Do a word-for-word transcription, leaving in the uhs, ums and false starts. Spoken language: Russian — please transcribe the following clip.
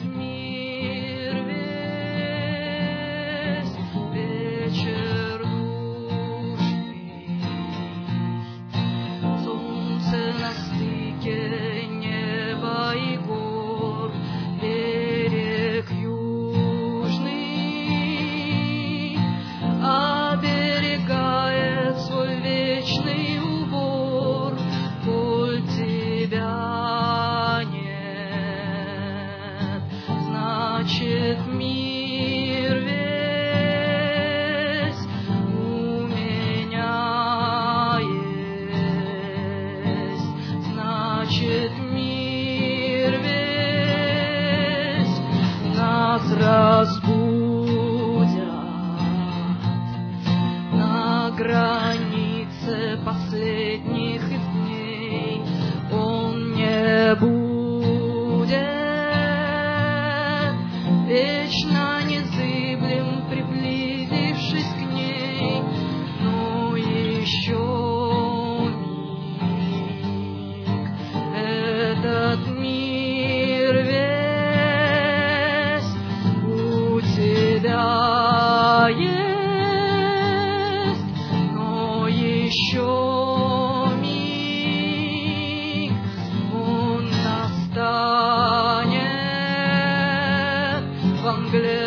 мир весь, вечер душный, солнце на стыке неба и гор, берег южный оберегает свой вечный убор, коль тебя нет, значит мир весь у меня есть, значит мир весь нас разбудят на границе последних дней. Он не будет вечно незыблем, приблизившись к ней, но еще миг этот мир весь у тебя есть, но еще миг он настанет во мгле